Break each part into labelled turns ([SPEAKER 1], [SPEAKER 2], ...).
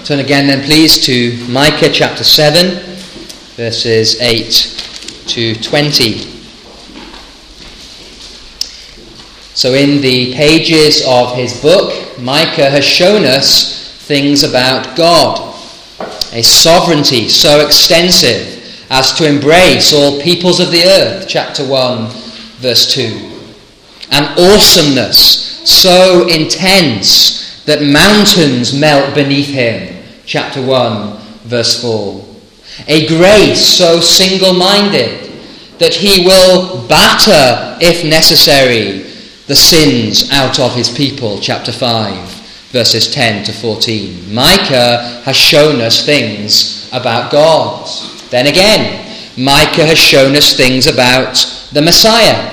[SPEAKER 1] Turn again then please to Micah chapter 7, verses 8 to 20. So in the pages of his book, Micah has shown us things about God, a sovereignty so extensive as to embrace all peoples of the earth, chapter 1, verse 2. An awesomeness so intense that mountains melt beneath him, chapter 1, verse 4. A grace so single-minded that he will batter, if necessary, the sins out of his people, chapter 5, verses 10 to 14. Micah has shown us things about God. Then again, Micah has shown us things about the Messiah,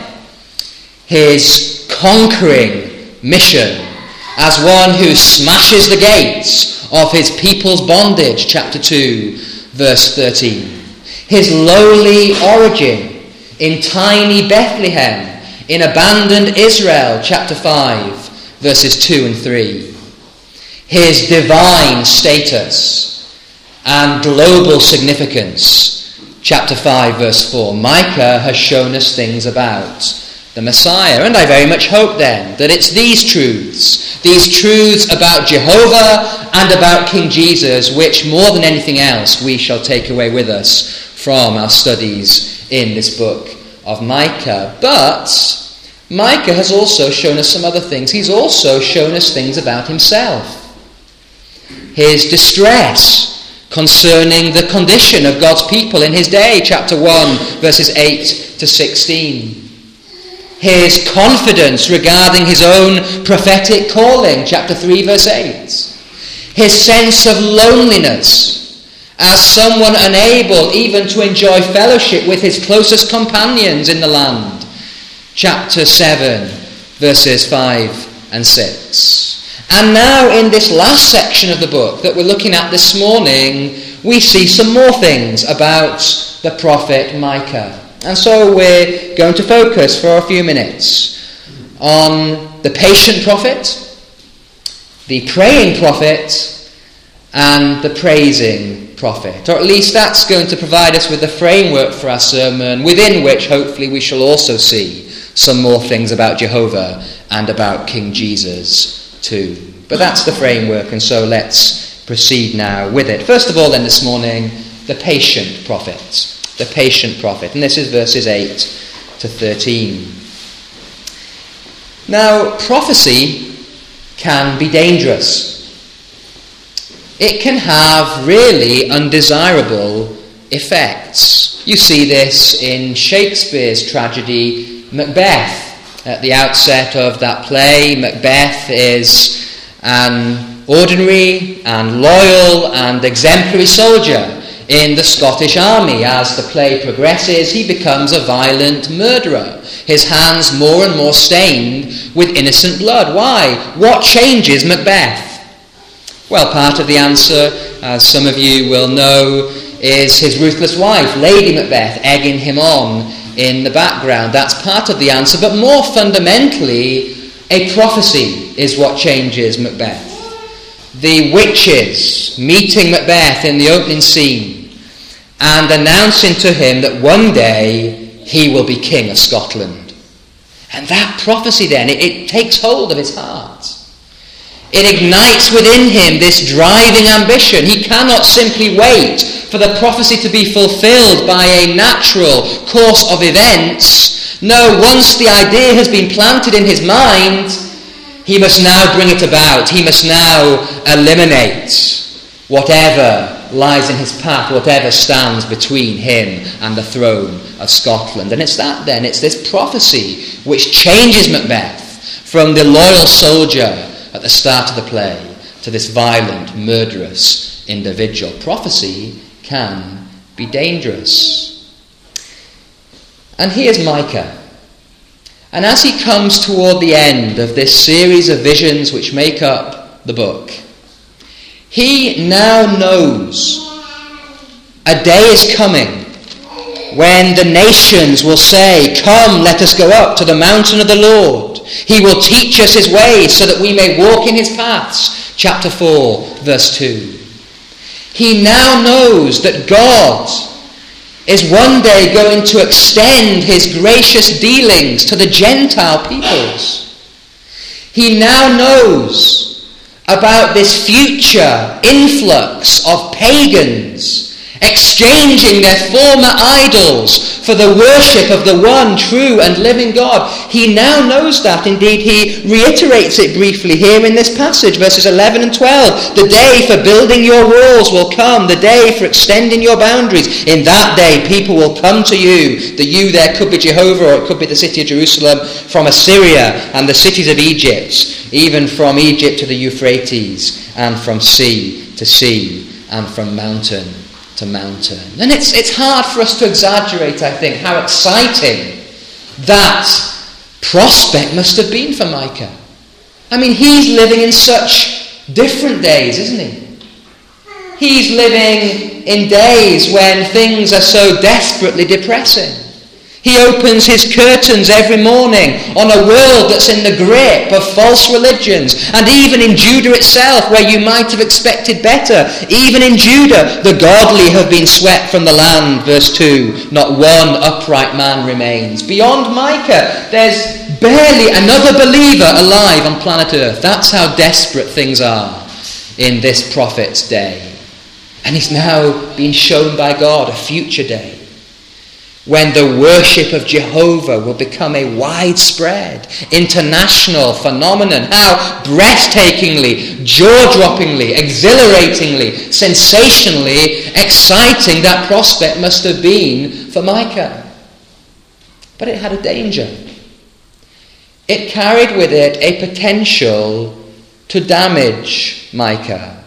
[SPEAKER 1] his conquering mission as one who smashes the gates of his people's bondage, chapter 2, verse 13. His lowly origin in tiny Bethlehem, in abandoned Israel, chapter 5, verses 2 and 3. His divine status and global significance, chapter 5, verse 4. Micah has shown us things about the Messiah. And I very much hope then that it's these truths about Jehovah and about King Jesus, which more than anything else we shall take away with us from our studies in this book of Micah. But Micah has also shown us some other things. He's also shown us things about himself. His distress concerning the condition of God's people in his day, chapter 1, verses 8 to 16. His confidence regarding his own prophetic calling, chapter 3, verse 8. His sense of loneliness as someone unable even to enjoy fellowship with his closest companions in the land, chapter 7, verses 5 and 6. And now in this last section of the book that we're looking at this morning, we see some more things about the prophet Micah. And so we're going to focus for a few minutes on the patient prophet, the praying prophet, and the praising prophet. Or at least that's going to provide us with the framework for our sermon, within which hopefully we shall also see some more things about Jehovah and about King Jesus too. But that's the framework, and so let's proceed now with it. First of all then this morning, the patient prophet. The patient prophet. And this is verses 8 to 13. Now, prophecy can be dangerous. It can have really undesirable effects. You see this in Shakespeare's tragedy, Macbeth. At the outset of that play, Macbeth is an ordinary and loyal and exemplary soldier in the Scottish army. As the play progresses, he becomes a violent murderer, his hands more and more stained with innocent blood. Why? What changes Macbeth? Well, part of the answer, as some of you will know, is his ruthless wife, Lady Macbeth, egging him on in the background. That's part of the answer, but more fundamentally, a prophecy is what changes Macbeth. The witches meeting Macbeth in the opening scene and announcing to him that one day he will be king of Scotland. And that prophecy then, it takes hold of his heart. It ignites within him this driving ambition. He cannot simply wait for the prophecy to be fulfilled by a natural course of events. No, once the idea has been planted in his mind, he must now bring it about. He must now eliminate whatever lies in his path, whatever stands between him and the throne of Scotland. And it's that then, it's this prophecy which changes Macbeth from the loyal soldier at the start of the play to this violent, murderous individual. Prophecy can be dangerous. And here's Micah. And as he comes toward the end of this series of visions which make up the book, he now knows a day is coming when the nations will say, "Come, let us go up to the mountain of the Lord. He will teach us his ways so that we may walk in his paths." Chapter 4, verse 2. He now knows that God is one day going to extend his gracious dealings to the Gentile peoples. He now knows about this future influx of pagans exchanging their former idols for the worship of the one true and living God. He now knows that. Indeed, he reiterates it briefly here in this passage, verses 11 and 12. The day for building your walls will come, the day for extending your boundaries. In that day, people will come to you. The you there could be Jehovah, or it could be the city of Jerusalem, from Assyria and the cities of Egypt, even from Egypt to the Euphrates, and from sea to sea, and from mountain to mountain. And it's hard for us to exaggerate, I think, how exciting that prospect must have been for Micah. I mean, he's living in such different days, isn't he? He's living in days when things are so desperately depressing. He opens his curtains every morning on a world that's in the grip of false religions. And even in Judah itself, where you might have expected better, even in Judah, the godly have been swept from the land, verse 2. Not one upright man remains. Beyond Micah, there's barely another believer alive on planet Earth. That's how desperate things are in this prophet's day. And he's now been shown by God a future day when the worship of Jehovah will become a widespread, international phenomenon. How breathtakingly, jaw-droppingly, exhilaratingly, sensationally exciting that prospect must have been for Micah. But it had a danger. It carried with it a potential to damage Micah.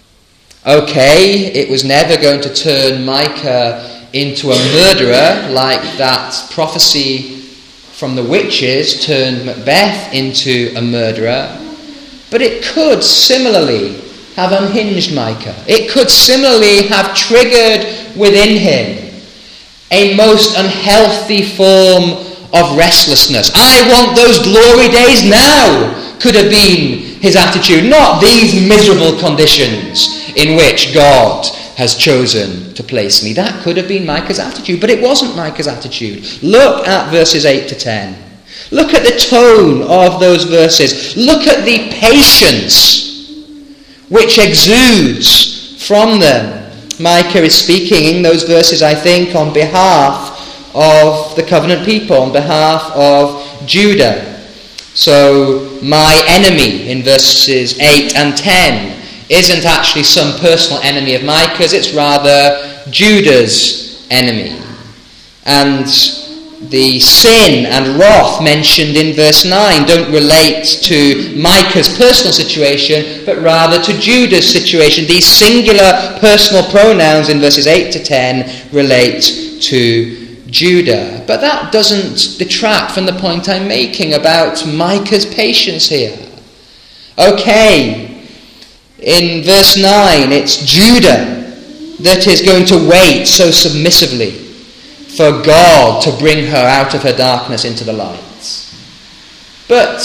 [SPEAKER 1] Okay, it was never going to turn Micah into a murderer like that prophecy from the witches turned Macbeth into a murderer. But it could similarly have unhinged Micah. It could similarly have triggered within him a most unhealthy form of restlessness. I want those glory days now, could have been his attitude, not these miserable conditions in which God has chosen to place me. That could have been Micah's attitude, but it wasn't Micah's attitude. Look at verses 8 to 10. Look at the tone of those verses. Look at the patience which exudes from them. Micah is speaking in those verses, I think, on behalf of the covenant people, on behalf of Judah. So, my enemy in verses 8 and 10 isn't actually some personal enemy of Micah's, it's rather Judah's enemy. And the sin and wrath mentioned in verse 9 don't relate to Micah's personal situation, but rather to Judah's situation. These singular personal pronouns in verses 8 to 10 relate to Judah. But that doesn't detract from the point I'm making about Micah's patience here. Okay, in verse 9, it's Judah that is going to wait so submissively for God to bring her out of her darkness into the light. But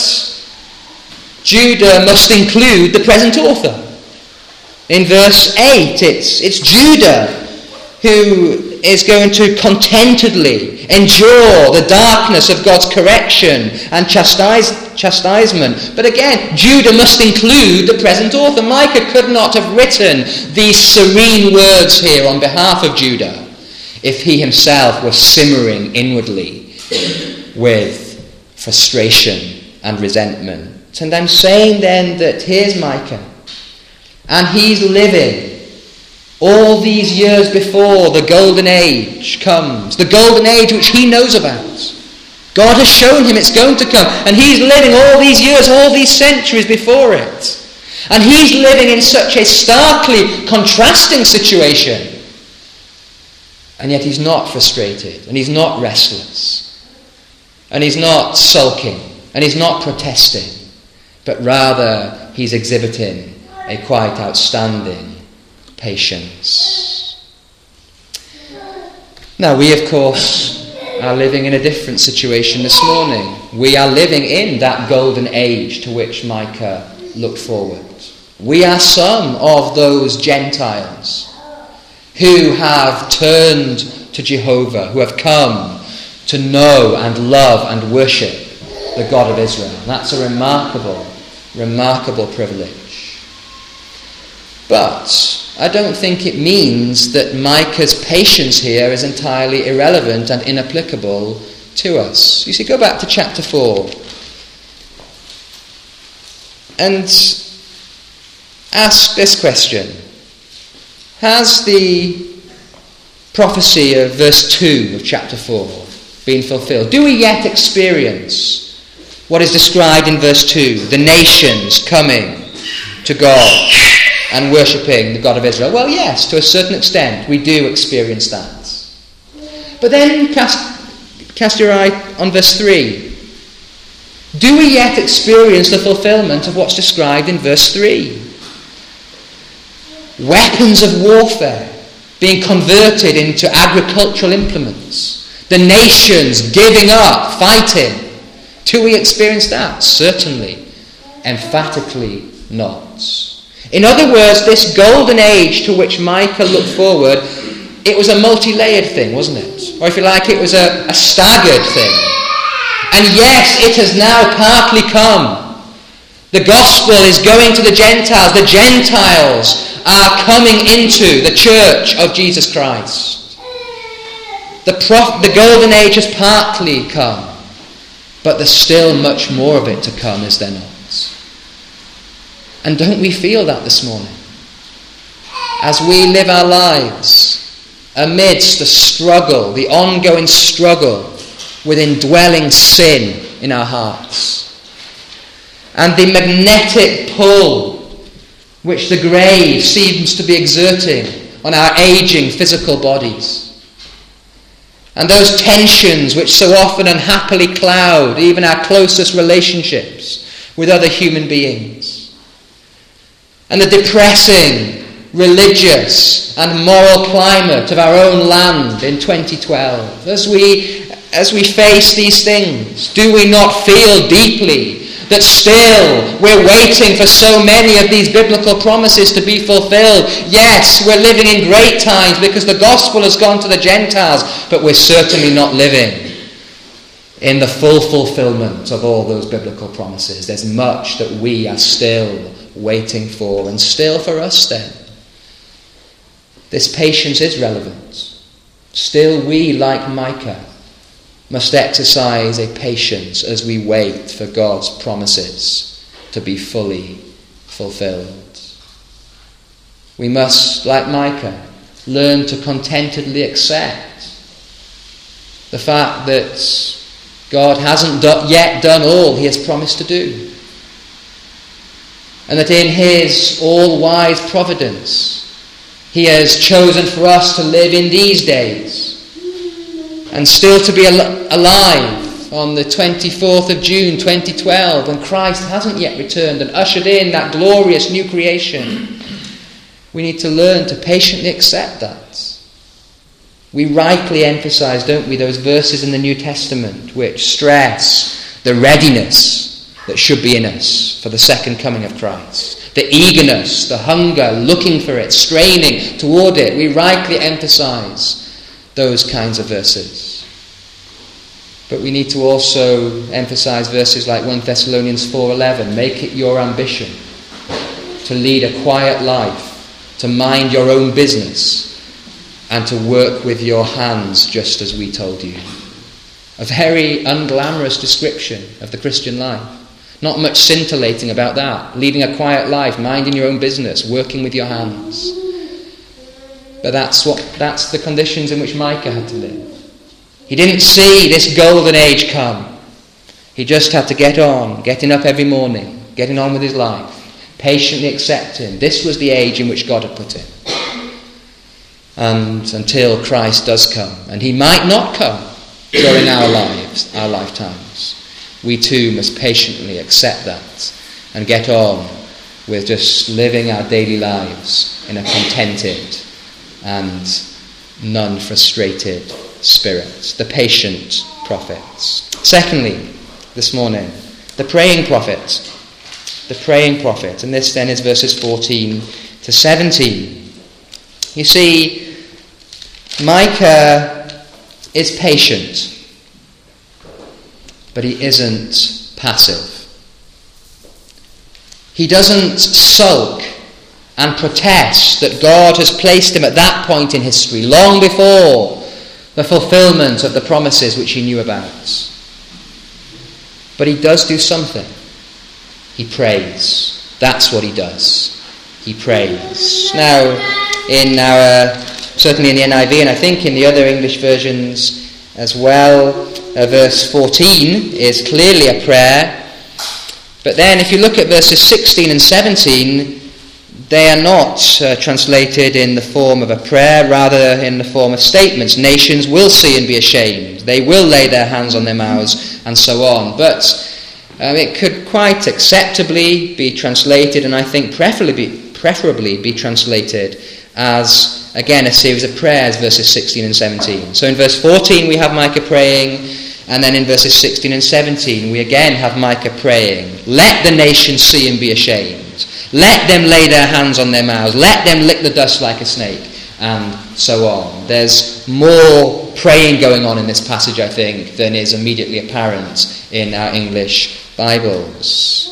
[SPEAKER 1] Judah must include the present author. In verse 8, it's Judah who is going to contentedly endure the darkness of God's correction and chastisement. But again, Judah must include the present author. Micah could not have written these serene words here on behalf of Judah if he himself were simmering inwardly with frustration and resentment. And I'm saying then that here's Micah, and he's living all these years before the golden age comes, the golden age which he knows about. God has shown him it's going to come, and he's living all these years, all these centuries before it. And he's living in such a starkly contrasting situation. And yet he's not frustrated, and he's not restless, and he's not sulking, and he's not protesting, but rather he's exhibiting a quite outstanding patience. Now, we, of course, are living in a different situation this morning. We are living in that golden age to which Micah looked forward. We are some of those Gentiles who have turned to Jehovah, who have come to know and love and worship the God of Israel. And that's a remarkable, remarkable privilege. But I don't think it means that Micah's patience here is entirely irrelevant and inapplicable to us. You see, go back to chapter 4 and ask this question. Has the prophecy of verse 2 of chapter 4 been fulfilled? Do we yet experience what is described in verse 2, the nations coming to God and worshipping the God of Israel? Well, yes, to a certain extent we do experience that. But then cast your eye on verse 3. Do we yet experience the fulfillment of what's described in verse 3? Weapons of warfare being converted into agricultural implements. The nations giving up, fighting. Do we experience that? Certainly. Emphatically not. In other words, this golden age to which Micah looked forward, it was a multi-layered thing, wasn't it? Or if you like, it was a staggered thing. And yes, it has now partly come. The gospel is going to the Gentiles. The Gentiles are coming into the church of Jesus Christ. The golden age has partly come, but there's still much more of it to come, is there not? And don't we feel that this morning? As we live our lives amidst the struggle, the ongoing struggle with indwelling sin in our hearts, and the magnetic pull which the grave seems to be exerting on our aging physical bodies, and those tensions which so often unhappily cloud even our closest relationships with other human beings, and the depressing religious and moral climate of our own land in 2012. As we face these things, do we not feel deeply that still we're waiting for so many of these biblical promises to be fulfilled? Yes, we're living in great times because the gospel has gone to the Gentiles, but we're certainly not living in the full fulfillment of all those biblical promises. There's much that we are still waiting for, and still for us then. This patience is relevant. Still we, like Micah, must exercise a patience as we wait for God's promises to be fully fulfilled. We must, like Micah, learn to contentedly accept the fact that God hasn't yet done all he has promised to do, and that in his all-wise providence he has chosen for us to live in these days and still to be alive on the 24th of June 2012 when Christ hasn't yet returned and ushered in that glorious new creation. We need to learn to patiently accept that. We rightly emphasize, don't we, those verses in the New Testament which stress the readiness that should be in us for the second coming of Christ. The eagerness, the hunger, looking for it, straining toward it. We rightly emphasize those kinds of verses. But we need to also emphasize verses like 1 Thessalonians 4:11. Make it your ambition to lead a quiet life, to mind your own business, and to work with your hands just as we told you. A very unglamorous description of the Christian life. Not much scintillating about that. Leading a quiet life, minding your own business, working with your hands. But that's the conditions in which Micah had to live. He didn't see this golden age come. He just had to getting up every morning, getting on with his life, patiently accepting this was the age in which God had put him. And until Christ does come, and he might not come during our lifetimes, we too must patiently accept that and get on with just living our daily lives in a contented and none frustrated spirit. The patient prophets. Secondly, this morning, the praying prophet. The praying prophet. And this then is verses 14 to 17. You see, Micah is patient, but he isn't passive. He doesn't sulk and protest that God has placed him at that point in history, long before the fulfillment of the promises which he knew about. But he does do something. He prays. That's what he does. He prays. Now, certainly in the NIV, and I think in the other English versions as well, verse 14 is clearly a prayer. But then if you look at verses 16 and 17, they are not translated in the form of a prayer, rather in the form of statements. Nations will see and be ashamed. They will lay their hands on their mouths, and so on. But it could quite acceptably be translated, and I think preferably be translated as, again, a series of prayers, verses 16 and 17. So in verse 14 we have Micah praying, and then in verses 16 and 17 we again have Micah praying, "Let the nations see and be ashamed. Let them lay their hands on their mouths. Let them lick the dust like a snake," and so on. There's more praying going on in this passage, I think, than is immediately apparent in our English Bibles.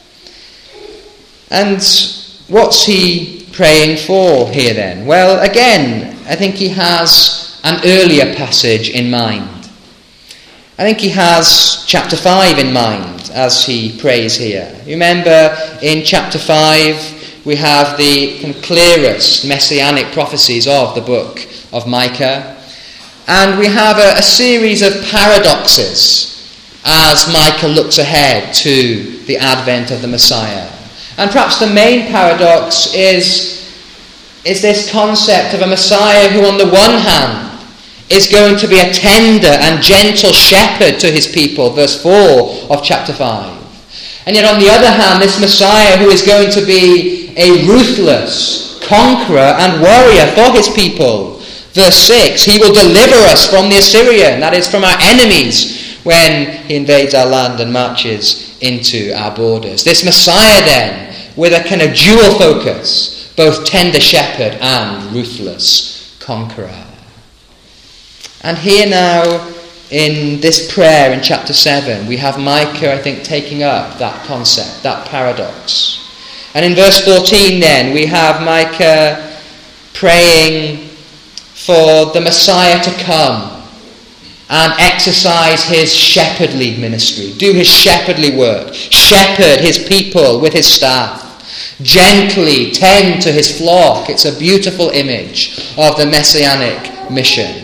[SPEAKER 1] And what's he praying for here then? Well, again, I think he has an earlier passage in mind. I think he has chapter 5 in mind as he prays here. You remember in chapter 5 we have the kind of clearest messianic prophecies of the book of Micah, and we have a series of paradoxes as Micah looks ahead to the advent of the Messiah. And perhaps the main paradox is this concept of a Messiah who on the one hand is going to be a tender and gentle shepherd to his people, verse 4 of chapter 5. And yet on the other hand, this Messiah who is going to be a ruthless conqueror and warrior for his people, verse 6, he will deliver us from the Assyrian, that is from our enemies, when he invades our land and marches into our borders. This Messiah then, with a kind of dual focus, both tender shepherd and ruthless conqueror. And here now, in this prayer in chapter 7, we have Micah, I think, taking up that concept, that paradox. And in verse 14 then, we have Micah praying for the Messiah to come and exercise his shepherdly ministry, do his shepherdly work, shepherd his people with his staff, gently tend to his flock. It's a beautiful image of the messianic mission.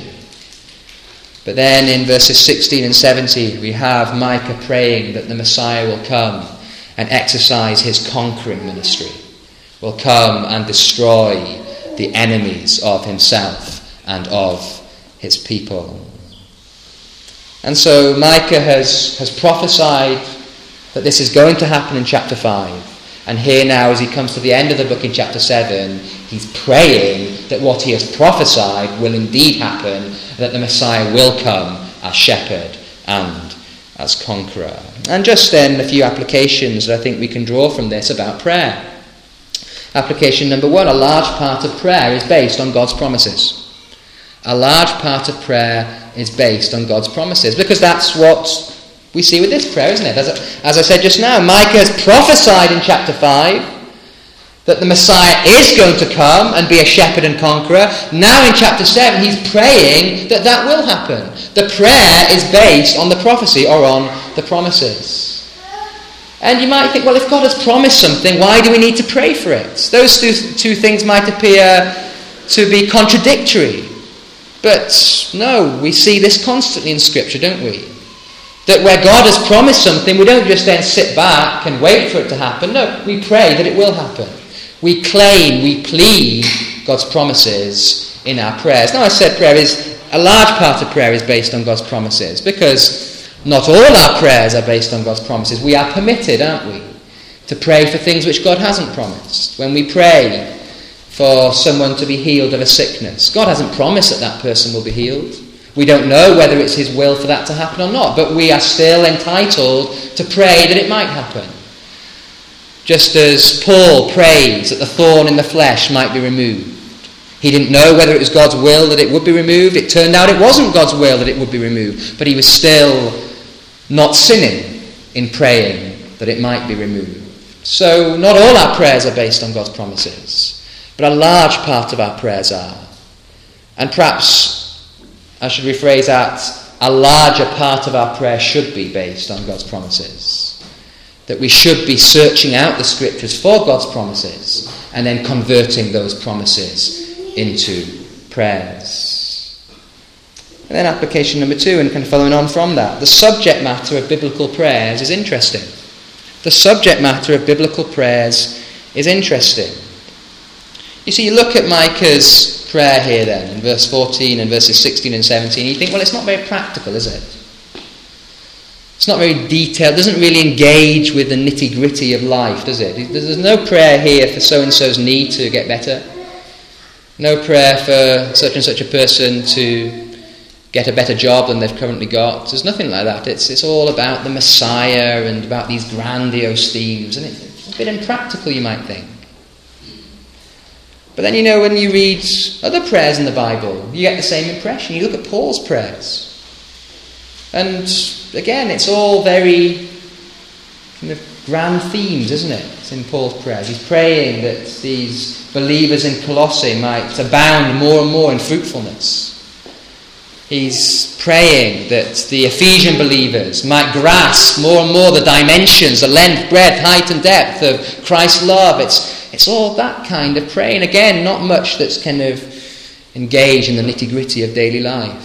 [SPEAKER 1] But then in verses 16 and 17 we have Micah praying that the Messiah will come and exercise his conquering ministry, will come and destroy the enemies of himself and of his people. And so Micah has prophesied that this is going to happen in chapter 5. And here now, as he comes to the end of the book in chapter 7, he's praying that what he has prophesied will indeed happen, that the Messiah will come as shepherd and as conqueror. And just then a few applications that I think we can draw from this about prayer. Application number 1, a large part of prayer is based on God's promises. A large part of prayer is based on God's promises, because that's what we see with this prayer, isn't it? As I said just now, Micah has prophesied in chapter 5 that the Messiah is going to come and be a shepherd and conqueror. Now in chapter 7 he's praying that that will happen. The prayer is based on the prophecy or on the promises. And you might think, well, if God has promised something, why do we need to pray for it? Those two things might appear to be contradictory. But no, we see this constantly in Scripture, don't we? That where God has promised something, we don't just then sit back and wait for it to happen. No, we pray that it will happen. We claim, we plead God's promises in our prayers. Now I said a large part of prayer is based on God's promises, because not all our prayers are based on God's promises. We are permitted, aren't we, to pray for things which God hasn't promised. When we pray for someone to be healed of a sickness, God hasn't promised that person will be healed. We don't know whether it's his will for that to happen or not, but we are still entitled to pray that it might happen. Just as Paul prays that the thorn in the flesh might be removed, He didn't know whether it was God's will that it would be removed. It turned out it wasn't God's will that it would be removed. But he was still not sinning in praying that it might be removed. So not all our prayers are based on God's promises, but a large part of our prayers are. And perhaps I should rephrase that, a larger part of our prayer should be based on God's promises. That we should be searching out the scriptures for God's promises and then converting those promises into prayers. And then application number 2, and kind of following on from that, the subject matter of biblical prayers is interesting. The subject matter of biblical prayers is interesting. You see, you look at Micah's prayer here then, in verse 14 and verses 16 and 17, you think, well, it's not very practical, is it? It's not very detailed, doesn't really engage with the nitty-gritty of life, does it? There's no prayer here for so-and-so's need to get better. No prayer for such and such a person to get a better job than they've currently got. There's nothing like that. It's all about the Messiah and about these grandiose themes. And it's a bit impractical, you might think. But then, when you read other prayers in the Bible, you get the same impression. You look at Paul's prayers. And again, it's all very kind of grand themes, isn't it? It's in Paul's prayers. He's praying that these believers in Colossae might abound more and more in fruitfulness. He's praying that the Ephesian believers might grasp more and more the dimensions, the length, breadth, height and depth of Christ's love. It's all that kind of praying. Again, not much that's kind of engaged in the nitty-gritty of daily life.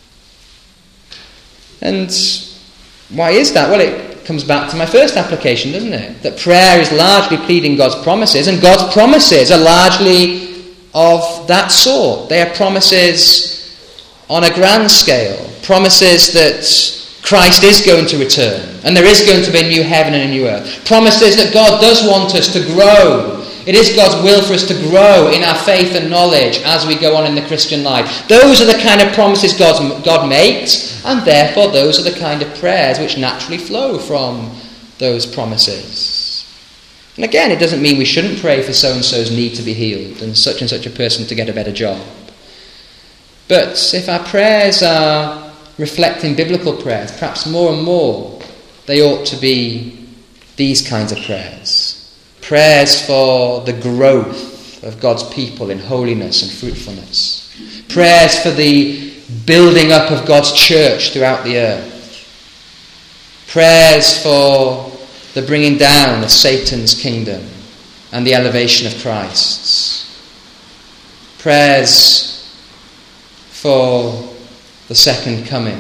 [SPEAKER 1] And why is that? Well, it comes back to my first application, doesn't it? That prayer is largely pleading God's promises, and God's promises are largely of that sort. They are promises on a grand scale, promises that Christ is going to return, and there is going to be a new heaven and a new earth. Promises that God does want us to grow. It is God's will for us to grow in our faith and knowledge as we go on in the Christian life. Those are the kind of promises God makes, and therefore those are the kind of prayers which naturally flow from those promises. And again, it doesn't mean we shouldn't pray for so-and-so's need to be healed and such a person to get a better job. But if our prayers are reflecting biblical prayers, perhaps more and more, they ought to be these kinds of prayers. Prayers for the growth of God's people in holiness and fruitfulness. Prayers for the building up of God's church throughout the earth. Prayers for the bringing down of Satan's kingdom and the elevation of Christ's. Prayers for the second coming.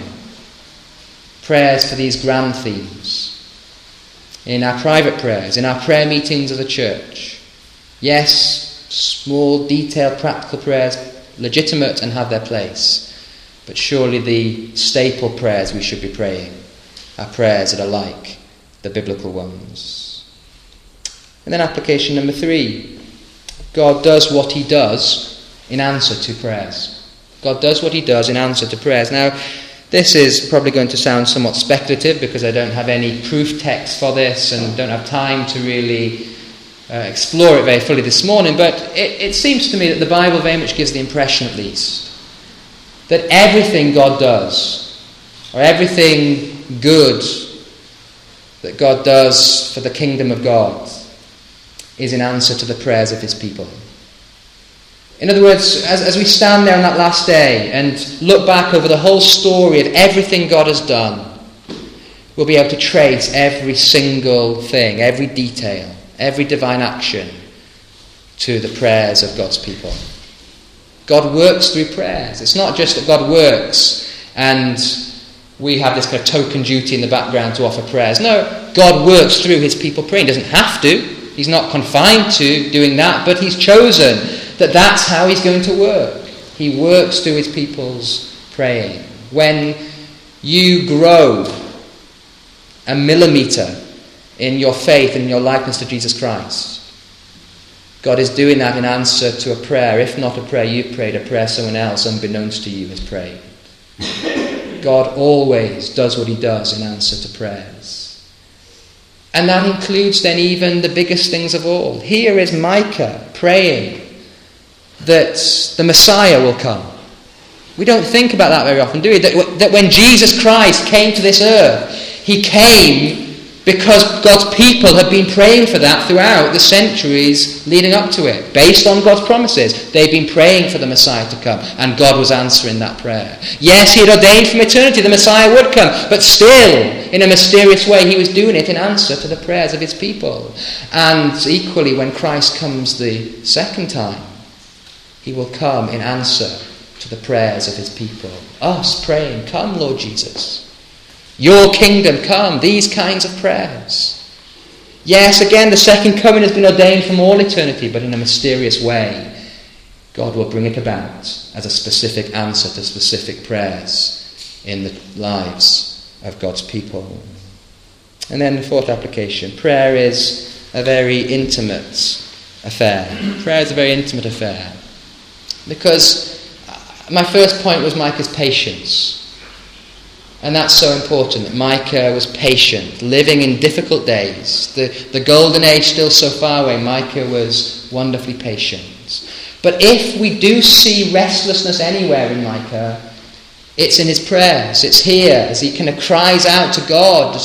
[SPEAKER 1] Prayers for these grand themes. In our private prayers, in our prayer meetings of the church. Yes, small, detailed, practical prayers, legitimate and have their place. But surely the staple prayers we should be praying are prayers that are like the biblical ones. And then application number 3. God does what he does in answer to prayers. God does what he does in answer to prayers. Now, this is probably going to sound somewhat speculative because I don't have any proof text for this and don't have time to really explore it very fully this morning, but it seems to me that the Bible very much gives the impression, at least, that everything God does, or everything good that God does for the kingdom of God, is in answer to the prayers of his people. In other words, as we stand there on that last day and look back over the whole story of everything God has done, we'll be able to trace every single thing, every detail, every divine action to the prayers of God's people. God works through prayers. It's not just that God works and we have this kind of token duty in the background to offer prayers. No, God works through his people praying. He doesn't have to. He's not confined to doing that, but he's chosen that that's how he's going to work. He works through his people's praying. When you grow a millimetre in your faith and in your likeness to Jesus Christ, God is doing that in answer to a prayer, if not a prayer you prayed, a prayer someone else unbeknownst to you has prayed. God always does what he does in answer to prayers. And that includes then even the biggest things of all. Here is Micah praying that the Messiah will come. We don't think about that very often, do we? That when Jesus Christ came to this earth, he came because God's people have been praying for that throughout the centuries leading up to it. Based on God's promises, they've been praying for the Messiah to come, and God was answering that prayer. Yes, he had ordained from eternity the Messiah would come, but still, in a mysterious way, he was doing it in answer to the prayers of his people. And equally, when Christ comes the second time, he will come in answer to the prayers of his people. Us praying, "Come, Lord Jesus. Your kingdom come," these kinds of prayers. Yes, again, the second coming has been ordained from all eternity, but in a mysterious way, God will bring it about as a specific answer to specific prayers in the lives of God's people. And then the fourth application, prayer is a very intimate affair. Prayer is a very intimate affair. Because my first point was Micah's patience. And that's so important, that Micah was patient, living in difficult days. The golden age still so far away, Micah was wonderfully patient. But if we do see restlessness anywhere in Micah, it's in his prayers. It's here, as he kind of cries out to God,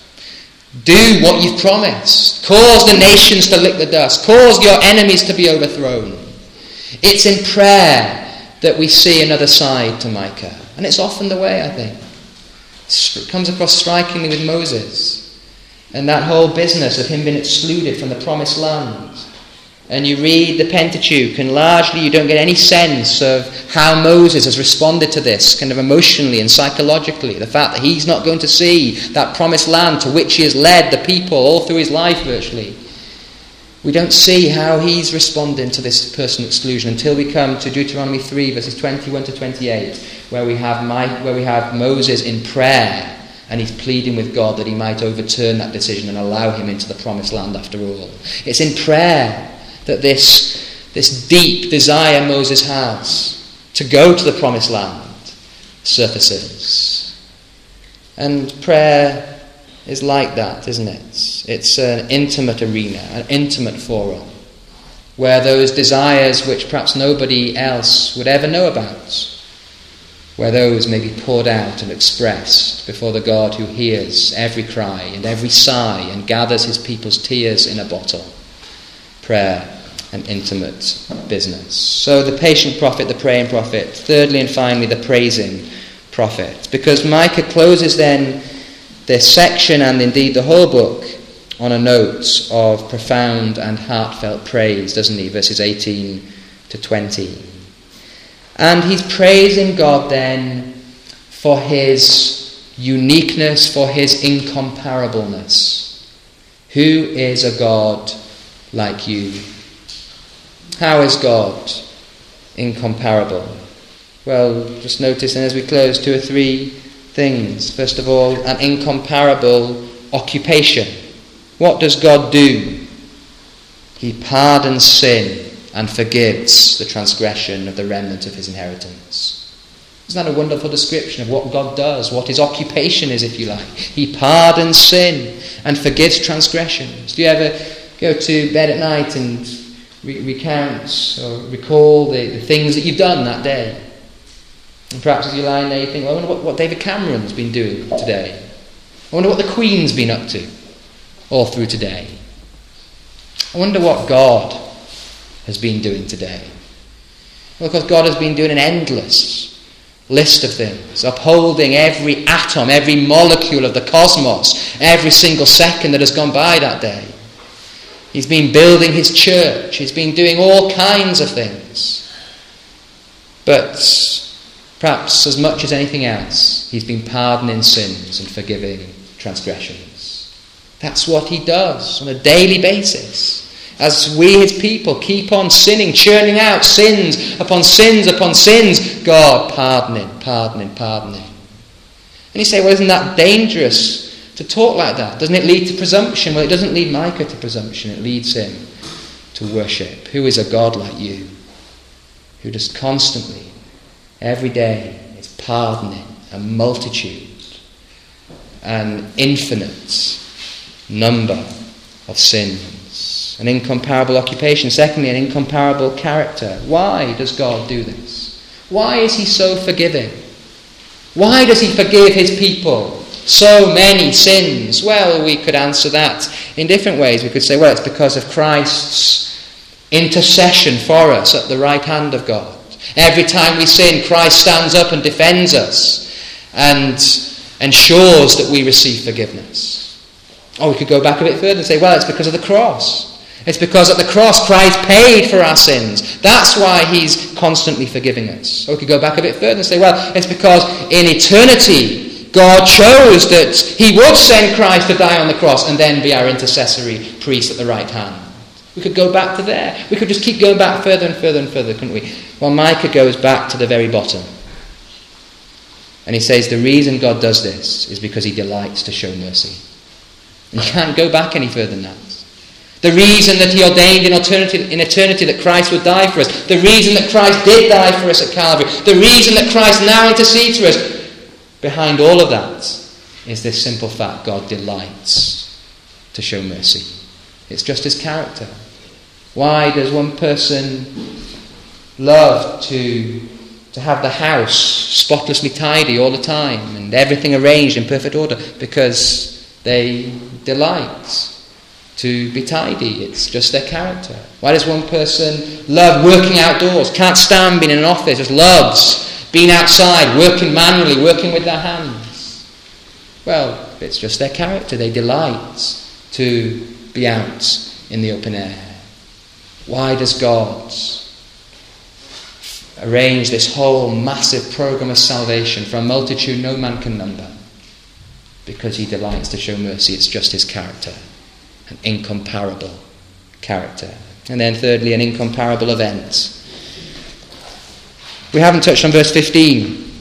[SPEAKER 1] "Do what you've promised. Cause the nations to lick the dust. Cause your enemies to be overthrown." It's in prayer that we see another side to Micah. And it's often the way, I think. It comes across strikingly with Moses and that whole business of him being excluded from the promised land. And you read the Pentateuch, and largely you don't get any sense of how Moses has responded to this, kind of emotionally and psychologically. The fact that he's not going to see that promised land to which he has led the people all through his life virtually. We don't see how he's responding to this personal exclusion until we come to Deuteronomy 3, verses 21 to 28, where we have Moses in prayer, and he's pleading with God that he might overturn that decision and allow him into the promised land after all. It's in prayer that this deep desire Moses has to go to the promised land surfaces. And prayer is like that, isn't it? It's an intimate arena, an intimate forum, where those desires which perhaps nobody else would ever know about, where those may be poured out and expressed before the God who hears every cry and every sigh and gathers his people's tears in a bottle. Prayer, an intimate business. So the patient prophet, the praying prophet. Thirdly and finally, the praising prophet. Because Micah closes then this section, and indeed the whole book, on a note of profound and heartfelt praise, doesn't he? Verses 18 to 20. And he's praising God then for his uniqueness, for his incomparableness. Who is a God like you? How is God incomparable? Well, just notice, and as we close, 2 or 3 things. First of all, an incomparable occupation. What does God do? He pardons sin and forgives the transgression of the remnant of his inheritance. Isn't that a wonderful description of what God does, what his occupation is, if you like? He pardons sin and forgives transgressions. Do you ever go to bed at night and recount or recall the things that you've done that day? And perhaps as you're lying there you think, well, I wonder what David Cameron's been doing today. I wonder what the Queen's been up to all through today. I wonder what God has been doing today. Well, because God has been doing an endless list of things, upholding every atom, every molecule of the cosmos, every single second that has gone by that day. He's been building his church. He's been doing all kinds of things. But perhaps as much as anything else, he's been pardoning sins and forgiving transgressions. That's what he does on a daily basis. As we, his people, keep on sinning, churning out sins upon sins upon sins, God pardoning. And you say, well, isn't that dangerous to talk like that? Doesn't it lead to presumption? Well, it doesn't lead Micah to presumption. It leads him to worship. Who is a God like you, who just constantly, every day, is pardoning a multitude, an infinite number of sins? an incomparable occupation. Secondly, an incomparable character. Why does God do this? Why is he so forgiving? Why does he forgive his people so many sins? Well, we could answer that in different ways. We could say, well, it's because of Christ's intercession for us at the right hand of God. Every time we sin, Christ stands up and defends us and ensures that we receive forgiveness. Or we could go back a bit further and say, well, it's because of the cross. It's because at the cross Christ paid for our sins. That's why he's constantly forgiving us. Or we could go back a bit further and say, well, it's because in eternity God chose that he would send Christ to die on the cross and then be our intercessory priest at the right hand. We could go back to there. We could just keep going back further and further and further, couldn't we? Well, Micah goes back to the very bottom. And he says the reason God does this is because he delights to show mercy. And you can't go back any further than that. The reason that he ordained in eternity that Christ would die for us, the reason that Christ did die for us at Calvary, the reason that Christ now intercedes for us, behind all of that is this simple fact: God delights to show mercy. It's just his character. Why does one person love to have the house spotlessly tidy all the time and everything arranged in perfect order? Because they delight to be tidy. It's just their character. Why does one person love working outdoors, can't stand being in an office, just loves being outside, working manually, working with their hands? Well, it's just their character. They delight to be out in the open air. Why does God arrange this whole massive program of salvation for a multitude no man can number? Because he delights to show mercy. It's just his character. An incomparable character. And then thirdly, an incomparable event. We haven't touched on verse 15,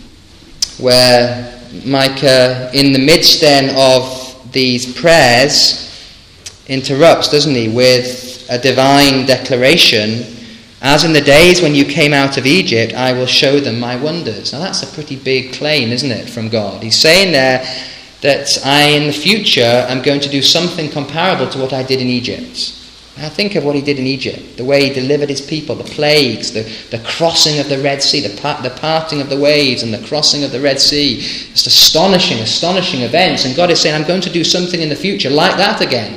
[SPEAKER 1] where Micah, in the midst then of these prayers, interrupts, doesn't he, with a divine declaration: as in the days when you came out of Egypt, I will show them my wonders. Now that's a pretty big claim, isn't it, from God? He's saying there that I, in the future, am going to do something comparable to what I did in Egypt. Now think of what he did in Egypt, the way he delivered his people, the plagues, the crossing of the Red Sea, the parting of the waves and the crossing of the Red Sea. Just astonishing events. And God is saying, I'm going to do something in the future like that again.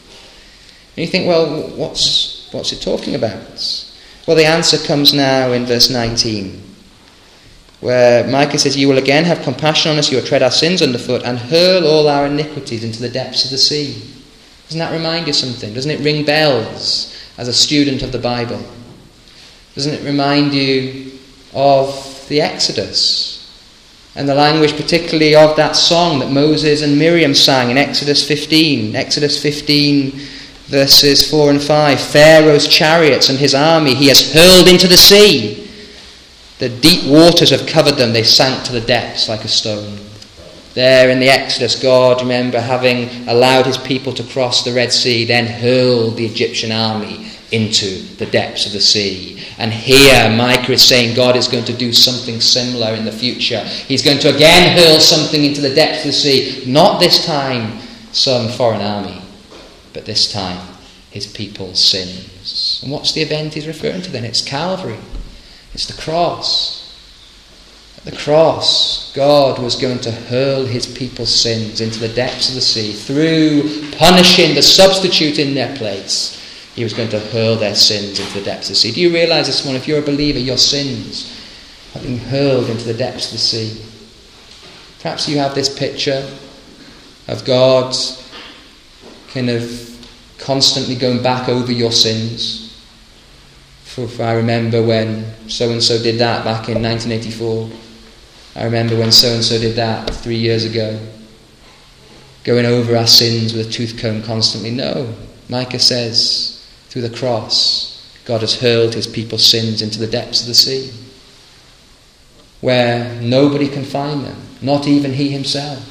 [SPEAKER 1] And you think, well, what's it talking about? Well, the answer comes now in verse 19, where Micah says, you will again have compassion on us, you will tread our sins underfoot and hurl all our iniquities into the depths of the sea. Doesn't that remind you something? Doesn't it ring bells as a student of the Bible? Doesn't it remind you of the Exodus and the language particularly of that song that Moses and Miriam sang in Exodus 15? Exodus 15 verses 4 and 5. Pharaoh's chariots and his army he has hurled into the sea. The deep waters have covered them. They sank to the depths like a stone. There in the Exodus, God, remember, having allowed his people to cross the Red Sea, then hurled the Egyptian army into the depths of the sea. And here Micah is saying God is going to do something similar in the future. He's going to again hurl something into the depths of the sea. Not this time some foreign army, but this time his people's sins. And what's the event he's referring to then? It's Calvary. It's the cross. At the cross, God was going to hurl his people's sins into the depths of the sea. Through punishing the substitute in their place, he was going to hurl their sins into the depths of the sea. Do you realise this morning, if you're a believer, your sins are being hurled into the depths of the sea? Perhaps you have this picture of God kind of constantly going back over your sins. For I remember when so-and-so did that back in 1984. I remember when so-and-so did that 3 years ago. Going over our sins with a tooth comb constantly. No. Micah says, through the cross, God has hurled his people's sins into the depths of the sea, where nobody can find them, not even he himself.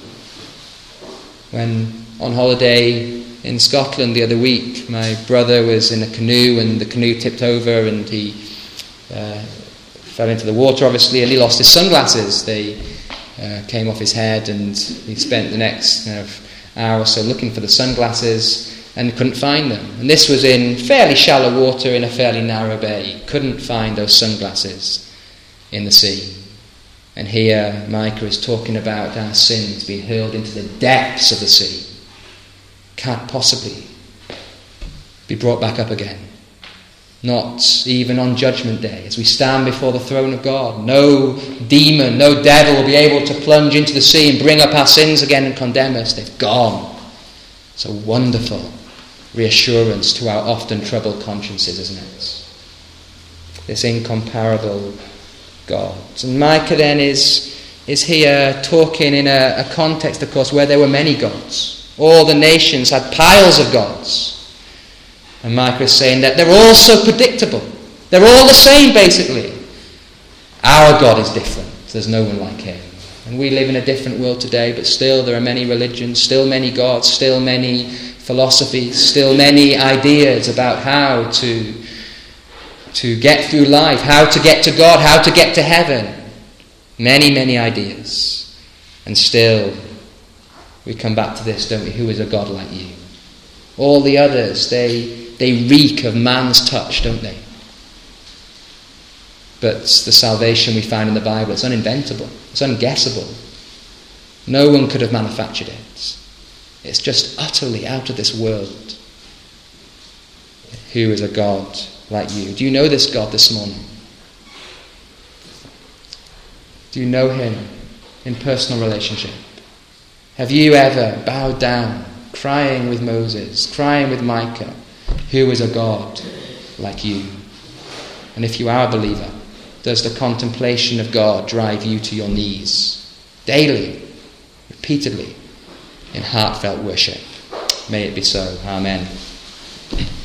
[SPEAKER 1] When on holiday in Scotland the other week, my brother was in a canoe and the canoe tipped over and he fell into the water, obviously, and he lost his sunglasses. They came off his head and he spent the next hour or so looking for the sunglasses, and couldn't find them. And this was in fairly shallow water in a fairly narrow bay. Couldn't find those sunglasses in the sea. And here Micah is talking about our sins being hurled into the depths of the sea. Can't possibly be brought back up again. Not even on Judgment Day, as we stand before the throne of God. No demon, no devil will be able to plunge into the sea and bring up our sins again and condemn us. They've gone. It's a wonderful reassurance to our often troubled consciences, isn't it? This incomparable God. And Micah then is here talking in a context, of course, where there were many gods. All the nations had piles of gods. And Micah is saying that they're all so predictable. They're all the same, basically. Our God is different. There's no one like him. And we live in a different world today, but still there are many religions, still many gods, still many philosophies, still many ideas about how to get through life, how to get to God, how to get to heaven. Many, many ideas. And still, we come back to this, don't we? Who is a God like you? All the others, they reek of man's touch, don't they? But the salvation we find in the Bible, it's uninventable. It's unguessable. No one could have manufactured it. It's just utterly out of this world. Who is a God like you? Do you know this God this morning? Do you know him in personal relationship? Have you ever bowed down, crying with Moses, crying with Micah, who is a God like you? And if you are a believer, does the contemplation of God drive you to your knees daily, repeatedly, in heartfelt worship? May it be so. Amen.